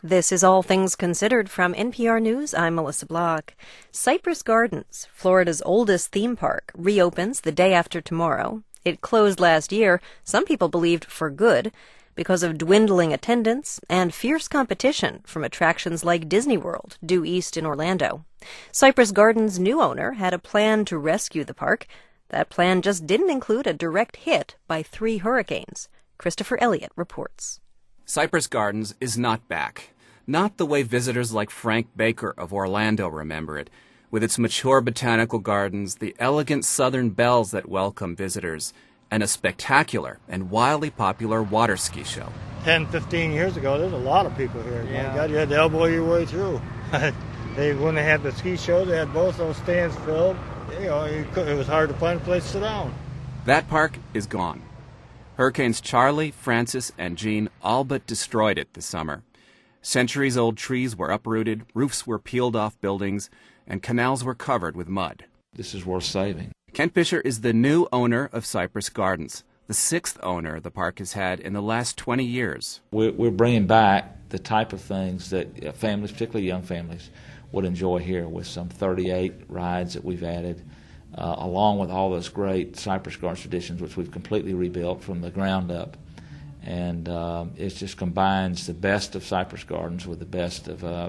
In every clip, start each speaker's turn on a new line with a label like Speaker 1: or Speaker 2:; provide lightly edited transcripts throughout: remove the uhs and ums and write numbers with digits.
Speaker 1: This is All Things Considered from NPR News. I'm Melissa Block. Cypress Gardens, Florida's oldest theme park, reopens the day after tomorrow. It closed last year, some people believed for good, because of dwindling attendance and fierce competition from attractions like Disney World, due east in Orlando. Cypress Gardens' new owner had a plan to rescue the park. That plan just didn't include a direct hit by 3 hurricanes. Christopher Elliott reports.
Speaker 2: Cypress Gardens is not back. Not the way visitors like Frank Baker of Orlando remember it, with its mature botanical gardens, the elegant southern bells that welcome visitors, and a spectacular and wildly popular water ski show.
Speaker 3: 10, 15 years ago, there's a lot of people here. Yeah. My God, you had to elbow your way through. They wouldn't have had the ski show. They had both those stands filled. It was hard to find a place to sit down.
Speaker 2: That park is gone. Hurricanes Charlie, Francis, and Jean all but destroyed it this summer. Centuries-old trees were uprooted, roofs were peeled off buildings, and canals were covered with mud.
Speaker 4: This is worth saving.
Speaker 2: Kent Fisher is the new owner of Cypress Gardens, the 6th owner the park has had in the last 20 years.
Speaker 4: We're bringing back the type of things that families, particularly young families, would enjoy here, with some 38 rides that we've added, along with all those great Cypress Gardens traditions, which we've completely rebuilt from the ground up. And it just combines the best of Cypress Gardens with the best of a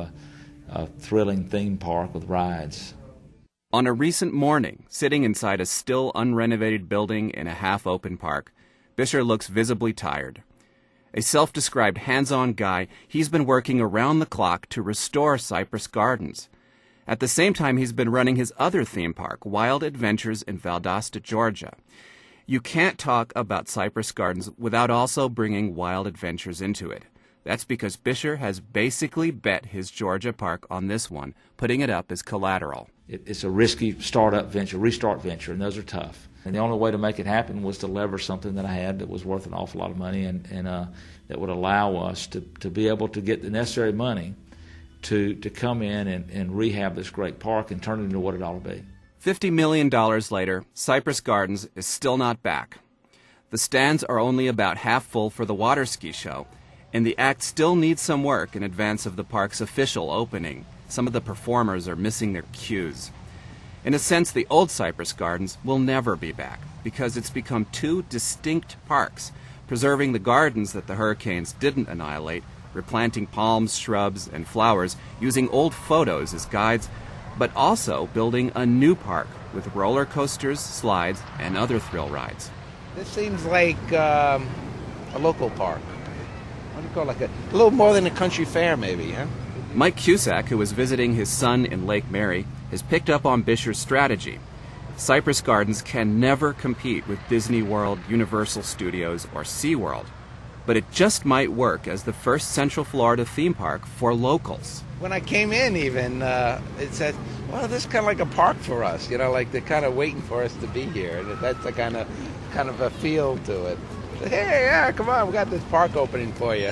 Speaker 4: thrilling theme park with rides.
Speaker 2: On a recent morning, sitting inside a still unrenovated building in a half-open park, Fisher looks visibly tired. A self-described hands-on guy, he's been working around the clock to restore Cypress Gardens. At the same time, he's been running his other theme park, Wild Adventures in Valdosta, Georgia. You can't talk about Cypress Gardens without also bringing Wild Adventures into it. That's because Fisher has basically bet his Georgia park on this one, putting it up as collateral.
Speaker 4: It's a risky start-up venture, restart venture, and those are tough. And the only way to make it happen was to leverage something that I had that was worth an awful lot of money and that would allow us to be able to get the necessary money to come in and rehab this great park and turn it into what it ought to be.
Speaker 2: $50 million later, Cypress Gardens is still not back. The stands are only about half full for the water ski show, and the act still needs some work in advance of the park's official opening. Some of the performers are missing their cues. In a sense, the old Cypress Gardens will never be back because it's become 2 distinct parks, preserving the gardens that the hurricanes didn't annihilate, replanting palms, shrubs, and flowers, using old photos as guides, but also building a new park with roller coasters, slides, and other thrill rides.
Speaker 5: This seems like a local park. What do you call it? Like a little more than a country fair, maybe, huh?
Speaker 2: Mike Cusack, who was visiting his son in Lake Mary, has picked up on Fisher's strategy. Cypress Gardens can never compete with Disney World, Universal Studios, or SeaWorld, but it just might work as the first Central Florida theme park for locals.
Speaker 5: When I came in even, it said, well, this is kind of like a park for us, like they're kind of waiting for us to be here. And that's a kind of a feel to it. Hey, yeah, come on, we got this park opening for you.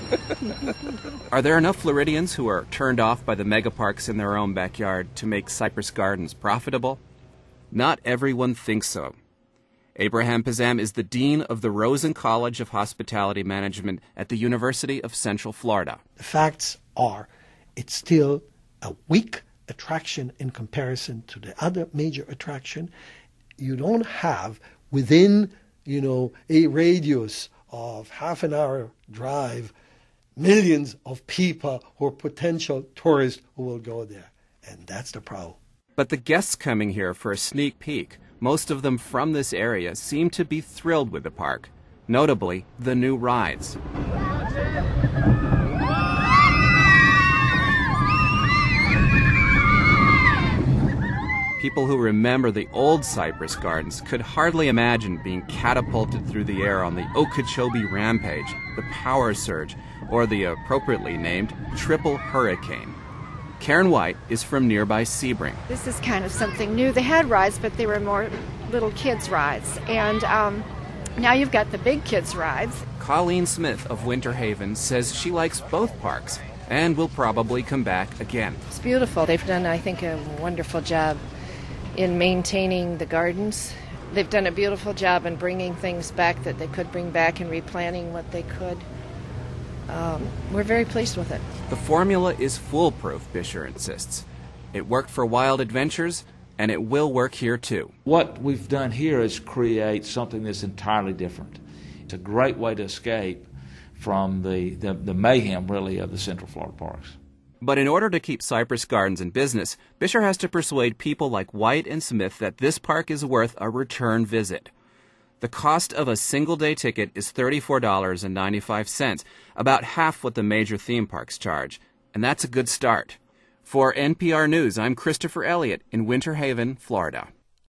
Speaker 2: Are there enough Floridians who are turned off by the mega parks in their own backyard to make Cypress Gardens profitable? Not everyone thinks so. Abraham Pazam is the dean of the Rosen College of Hospitality Management at the University of Central Florida.
Speaker 6: The facts are it's still a weak attraction in comparison to the other major attraction. You don't have within, a radius of half an hour drive, millions of people who are potential tourists who will go there. And that's the problem.
Speaker 2: But the guests coming here for a sneak peek, most of them from this area, seem to be thrilled with the park, notably the new rides. People who remember the old Cypress Gardens could hardly imagine being catapulted through the air on the Okeechobee Rampage, the Power Surge, or the appropriately named Triple Hurricane. Karen White is from nearby Sebring.
Speaker 7: This is kind of something new. They had rides, but they were more little kids' rides. And now you've got the big kids' rides.
Speaker 2: Colleen Smith of Winter Haven says she likes both parks and will probably come back again.
Speaker 7: It's beautiful. They've done, I think, a wonderful job in maintaining the gardens. They've done a beautiful job in bringing things back that they could bring back and replanting what they could. We're very pleased with it.
Speaker 2: The formula is foolproof, Bisher insists. It worked for Wild Adventures, and it will work here too.
Speaker 4: What we've done here is create something that's entirely different. It's a great way to escape from the mayhem, really, of the Central Florida parks.
Speaker 2: But in order to keep Cypress Gardens in business, Bisher has to persuade people like White and Smith that this park is worth a return visit. The cost of a single-day ticket is $34.95, about half what the major theme parks charge, and that's a good start. For NPR News, I'm Christopher Elliott in Winter Haven, Florida.